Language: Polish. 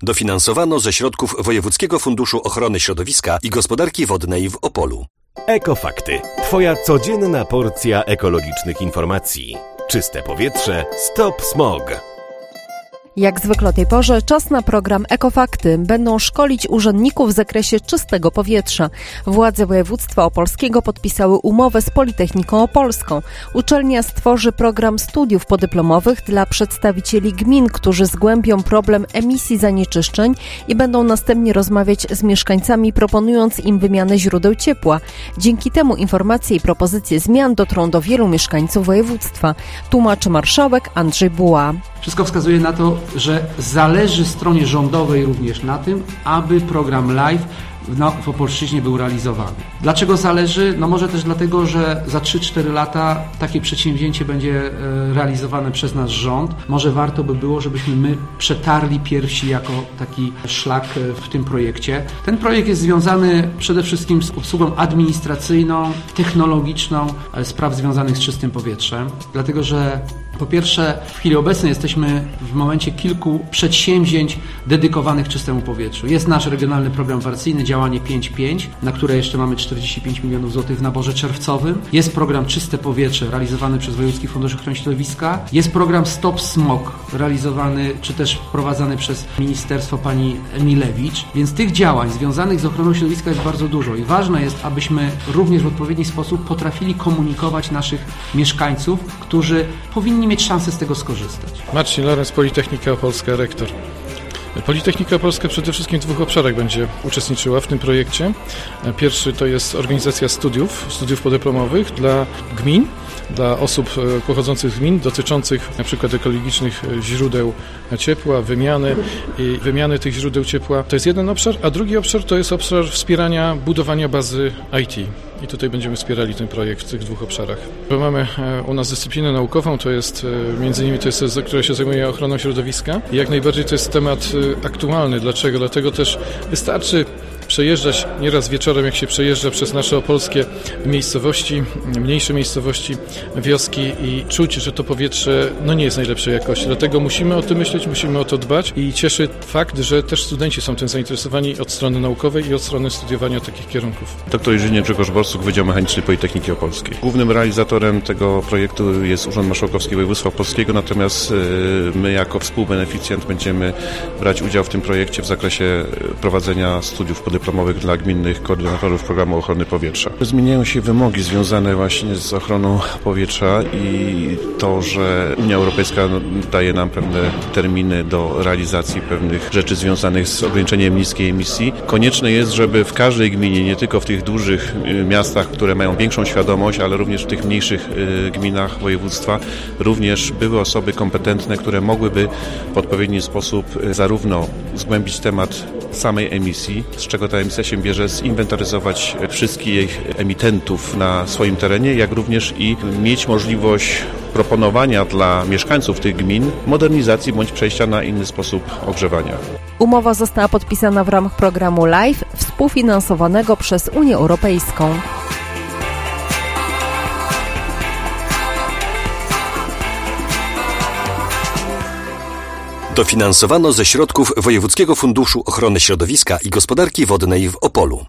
Dofinansowano ze środków Wojewódzkiego Funduszu Ochrony Środowiska i Gospodarki Wodnej w Opolu. Ekofakty. Twoja codzienna porcja ekologicznych informacji. Czyste powietrze. Stop smog. Jak zwykle o tej porze czas na program Ekofakty. Będą szkolić urzędników w zakresie czystego powietrza. Władze województwa opolskiego podpisały umowę z Politechniką Opolską. Uczelnia stworzy program studiów podyplomowych dla przedstawicieli gmin, którzy zgłębią problem emisji zanieczyszczeń i będą następnie rozmawiać z mieszkańcami, proponując im wymianę źródeł ciepła. Dzięki temu informacje i propozycje zmian dotrą do wielu mieszkańców województwa. Tłumaczy marszałek Andrzej Buła. Wszystko wskazuje na to, że zależy stronie rządowej również na tym, aby program LIFE w Opolszczyźnie był realizowany. Dlaczego zależy? No może też dlatego, że za 3-4 lata takie przedsięwzięcie będzie realizowane przez nasz rząd. Może warto by było, żebyśmy my przetarli pierwsi jako taki szlak w tym projekcie. Ten projekt jest związany przede wszystkim z obsługą administracyjną, technologiczną spraw związanych z czystym powietrzem. Dlatego, że po pierwsze w chwili obecnej jesteśmy w momencie kilku przedsięwzięć dedykowanych czystemu powietrzu. Jest nasz regionalny program wakacyjny Działanie 5.5, na które jeszcze mamy 45 milionów złotych w naborze czerwcowym. Jest program Czyste Powietrze realizowany przez Wojewódzki Fundusz Ochrony Środowiska. Jest program Stop Smog realizowany czy też prowadzony przez ministerstwo pani Emilewicz. Więc tych działań związanych z ochroną środowiska jest bardzo dużo i ważne jest, abyśmy również w odpowiedni sposób potrafili komunikować naszych mieszkańców, którzy powinni mieć szansę z tego skorzystać. Marcin Lorenz, Politechnika Opolska, rektor. Politechnika Opolska przede wszystkim w 2 obszarach będzie uczestniczyła w tym projekcie. Pierwszy to jest organizacja studiów podyplomowych dla gmin, dla osób pochodzących z gmin, dotyczących na przykład ekologicznych źródeł ciepła, wymiany tych źródeł ciepła. To jest jeden obszar, a drugi obszar to jest obszar wspierania budowania bazy IT. I tutaj będziemy wspierali ten projekt w tych 2 obszarach. Bo mamy u nas dyscyplinę naukową, to jest między innymi która się zajmuje ochroną środowiska. I jak najbardziej to jest temat aktualny. Dlaczego? Dlatego też wystarczy przejeżdżać nieraz wieczorem, jak się przejeżdża przez nasze opolskie miejscowości, mniejsze miejscowości, wioski i czuć, że to powietrze nie jest najlepszej jakości. Dlatego musimy o tym myśleć, musimy o to dbać i cieszy fakt, że też studenci są tym zainteresowani od strony naukowej i od strony studiowania takich kierunków. Dr inżynier Grzegorz Borsuk, Wydział Mechaniczny Politechniki Opolskiej. Głównym realizatorem tego projektu jest Urząd Marszałkowski Województwa Opolskiego, natomiast my jako współbeneficjent będziemy brać udział w tym projekcie w zakresie prowadzenia studiów podyplomowych dla gminnych koordynatorów programu ochrony powietrza. Zmieniają się wymogi związane właśnie z ochroną powietrza i to, że Unia Europejska daje nam pewne terminy do realizacji pewnych rzeczy związanych z ograniczeniem niskiej emisji. Konieczne jest, żeby w każdej gminie, nie tylko w tych dużych miastach, które mają większą świadomość, ale również w tych mniejszych gminach województwa, również były osoby kompetentne, które mogłyby w odpowiedni sposób zarówno zgłębić temat samej emisji, z czego ta emisja się bierze, zinwentaryzować wszystkich emitentów na swoim terenie, jak również i mieć możliwość proponowania dla mieszkańców tych gmin modernizacji bądź przejścia na inny sposób ogrzewania. Umowa została podpisana w ramach programu LIFE współfinansowanego przez Unię Europejską. Dofinansowano ze środków Wojewódzkiego Funduszu Ochrony Środowiska i Gospodarki Wodnej w Opolu.